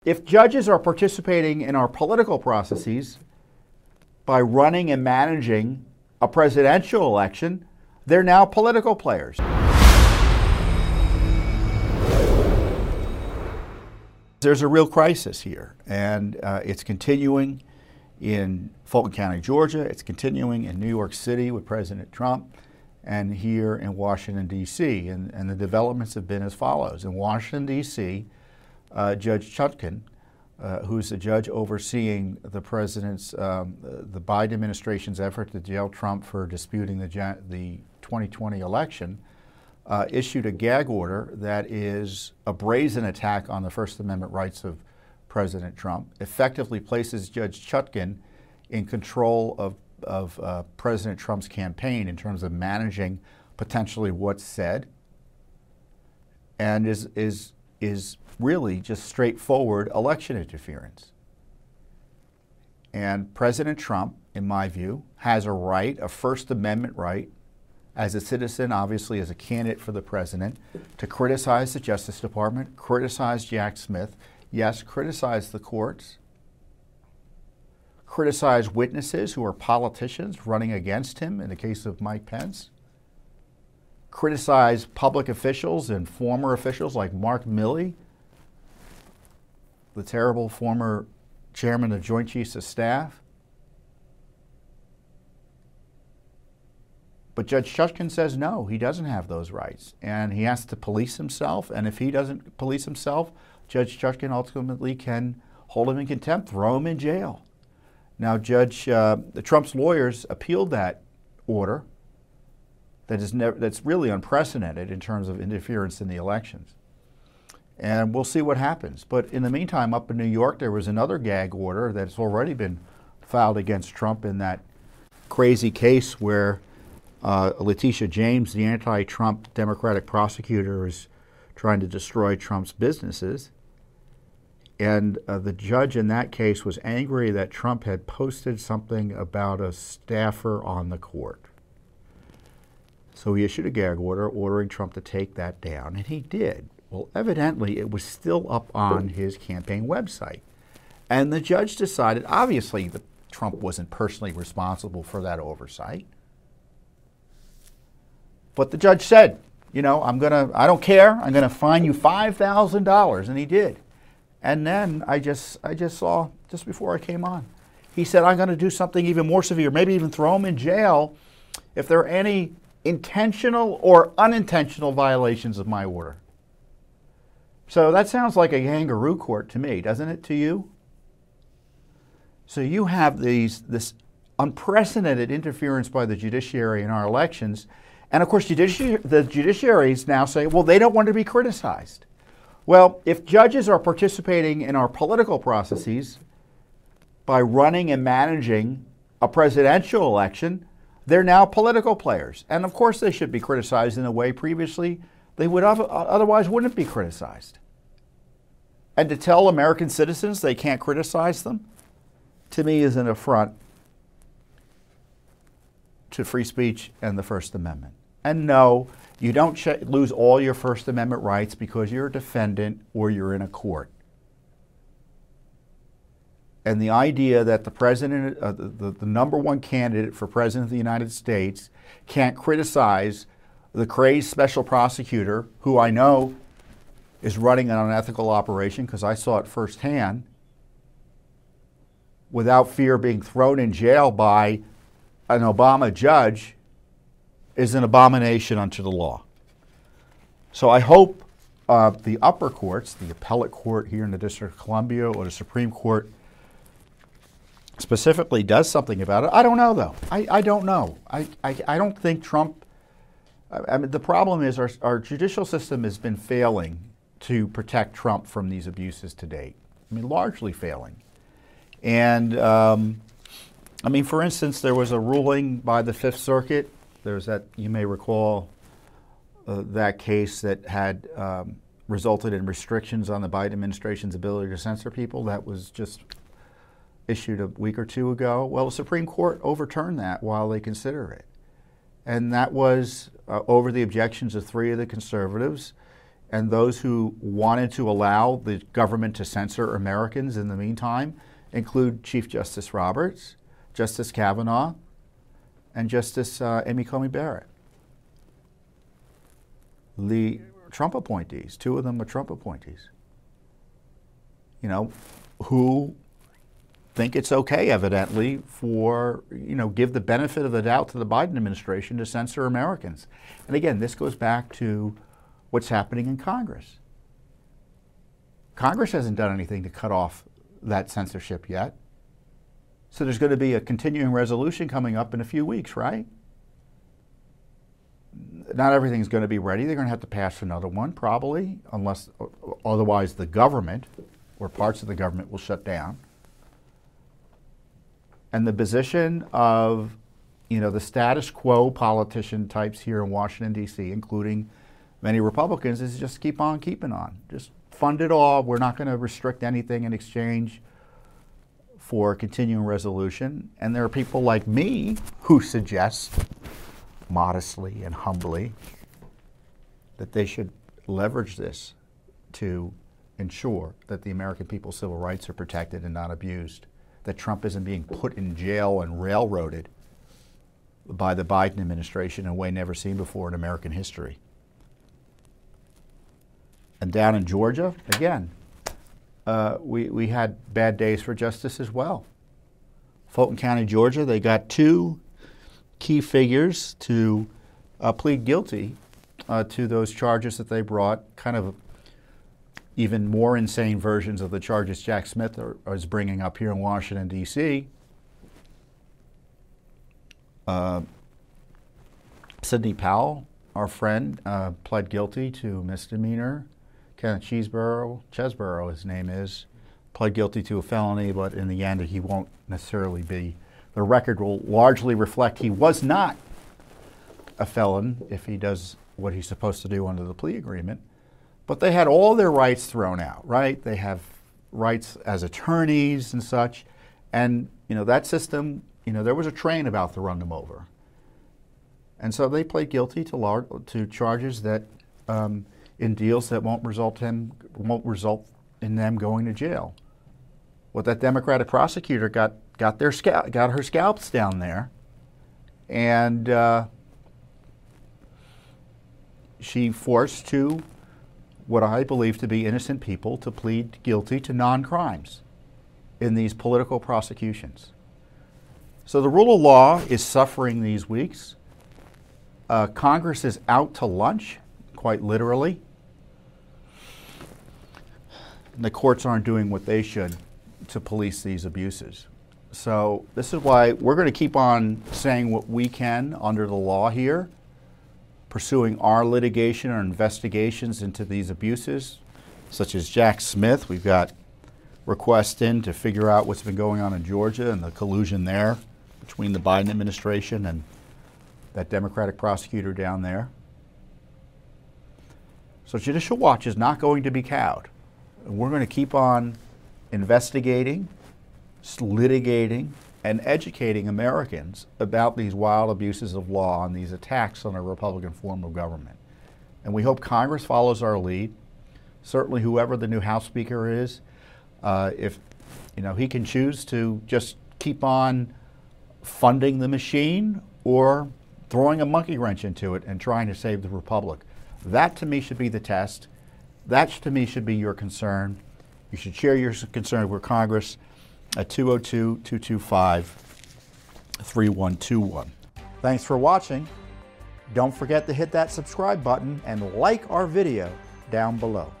If judges are participating in our political processes by running and managing a presidential election, they're now political players. There's a real crisis here, and it's continuing in Fulton County, Georgia. It's continuing in New York City with President Trump, and here in Washington, D.C. And the developments have been as follows. In Washington, D.C., Judge Chutkan, who's the judge overseeing the president's, the Biden administration's effort to jail Trump for disputing the 2020 election, issued a gag order that is a brazen attack on the First Amendment rights of President Trump, effectively places Judge Chutkan in control of President Trump's campaign in terms of managing potentially what's said, and is really just straightforward election interference. And President Trump, in my view, has a right, a First Amendment right, as a citizen, obviously as a candidate for the president, to criticize the Justice Department, criticize Jack Smith, yes, criticize the courts, criticize witnesses who are politicians running against him in the case of Mike Pence, criticize public officials and former officials like Mark Milley, the terrible former chairman of Joint Chiefs of Staff. But Judge Chutkan says no, he doesn't have those rights, and he has to police himself, and if he doesn't police himself, Judge Chutkan ultimately can hold him in contempt, throw him in jail. Now, Trump's lawyers appealed that order that's really unprecedented in terms of interference in the elections. And we'll see what happens. But in the meantime, up in New York, there was another gag order that's already been filed against Trump in that crazy case where Letitia James, the anti-Trump Democratic prosecutor, is trying to destroy Trump's businesses. And the judge in that case was angry that Trump had posted something about a staffer on the court. So he issued a gag order ordering Trump to take that down, and he did. Well, evidently, it was still up on his campaign website. And the judge decided, obviously, that Trump wasn't personally responsible for that oversight. But the judge said, you know, I don't care, I'm going to fine you $5,000, and he did. And then I just saw, just before I came on, he said, I'm going to do something even more severe, maybe even throw him in jail if there are any intentional or unintentional violations of my order. So that sounds like a kangaroo court to me, doesn't it to you? So you have this unprecedented interference by the judiciary in our elections, and of course the judiciaries now say, well, they don't want to be criticized. Well, if judges are participating in our political processes by running and managing a presidential election, they're now political players. And of course they should be criticized in a way previously they would otherwise wouldn't be criticized. And to tell American citizens they can't criticize them, to me, is an affront to free speech and the First Amendment. And no, you don't lose all your First Amendment rights because you're a defendant or you're in a court. And the idea that the president, the number one candidate for president of the United States, can't criticize the crazed special prosecutor, who I know is running an unethical operation because I saw it firsthand, without fear of being thrown in jail by an Obama judge, is an abomination unto the law. So I hope the upper courts, the appellate court here in the District of Columbia or the Supreme Court specifically does something about it. I don't know, though. I don't know. I don't think Trump... I mean, the problem is our judicial system has been failing to protect Trump from these abuses to date. I mean, largely failing. And, I mean, for instance, there was a ruling by the Fifth Circuit. There's that, you may recall, that case that had resulted in restrictions on the Biden administration's ability to censor people. That was just issued a week or two ago. Well, the Supreme Court overturned that while they consider it. And that was over the objections of 3 of the conservatives. and those who wanted to allow the government to censor Americans in the meantime include Chief Justice Roberts, Justice Kavanaugh, and Justice Amy Coney Barrett. The Trump appointees, two of them are Trump appointees, you know, who think it's okay, evidently, for, you know, give the benefit of the doubt to the Biden administration to censor Americans. And again, this goes back to what's happening in Congress. Congress hasn't done anything to cut off that censorship yet. So there's going to be a continuing resolution coming up in a few weeks, right? Not everything's going to be ready. They're going to have to pass another one, probably, unless otherwise the government or parts of the government will shut down. And the position of, you know, the status quo politician types here in Washington, D.C., including many Republicans, is just keep on keeping on. Just fund it all. We're not going to restrict anything in exchange for continuing resolution. And there are people like me who suggest, modestly and humbly, that they should leverage this to ensure that the American people's civil rights are protected and not abused, that Trump isn't being put in jail and railroaded by the Biden administration in a way never seen before in American history. And down in Georgia, again, we had bad days for justice as well. Fulton County, Georgia, they got two key figures to plead guilty to those charges that they brought, kind of even more insane versions of the charges Jack Smith is bringing up here in Washington, D.C. Sidney Powell, our friend, pled guilty to misdemeanor. Kenneth Chesborough, his name is, pled guilty to a felony, but in the end he won't necessarily be. The record will largely reflect he was not a felon if he does what he's supposed to do under the plea agreement. But they had all their rights thrown out, right? They have rights as attorneys and such. And, you know, that system, you know, there was a train about to run them over. And so they pled guilty to charges that, in deals that won't result in them going to jail. Well, that Democratic prosecutor got her scalps down there, and she forced two, what I believe to be innocent people, to plead guilty to non-crimes in these political prosecutions. So the rule of law is suffering these weeks. Congress is out to lunch, quite literally. The courts aren't doing what they should to police these abuses. So this is why we're going to keep on saying what we can under the law here, pursuing our litigation or investigations into these abuses, such as Jack Smith. We've got requests in to figure out what's been going on in Georgia and the collusion there between the Biden administration and that Democratic prosecutor down there. So Judicial Watch is not going to be cowed. We're going to keep on investigating, litigating, and educating Americans about these wild abuses of law and these attacks on a Republican form of government. And we hope Congress follows our lead. Certainly whoever the new House Speaker is, if he can choose to just keep on funding the machine or throwing a monkey wrench into it and trying to save the Republic. That to me should be the test. That to me should be your concern. You should share your concern with Congress at 202-225-3121. Thanks for watching. Don't forget to hit that subscribe button and like our video down below.